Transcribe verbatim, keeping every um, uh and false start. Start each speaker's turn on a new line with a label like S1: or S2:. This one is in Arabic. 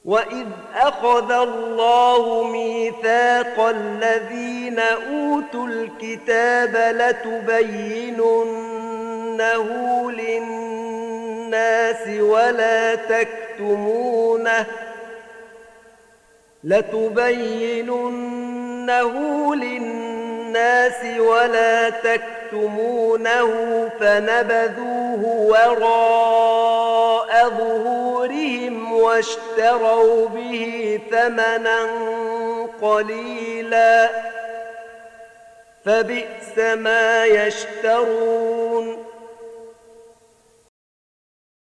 S1: وَإِذْ أَخَذَ اللَّهُ مِيثَاقَ الَّذِينَ أُوتُوا الْكِتَابَ لَتُبَيِّنُنَّهُ لِلنَّاسِ وَلَا تَكْتُمُونَهُ لَتُبَيِّنُنَّهُ لِلنَّاسِ وَلَا تَكْتُمُونَهُ فَنَبَذُوهُ وَرَاءَ ظُهُورِهِمْ وَاشْتَرَوْا بِهِ ثَمَنًا قَلِيلًا فَبِئْسَ مَا يَشْتَرُونَ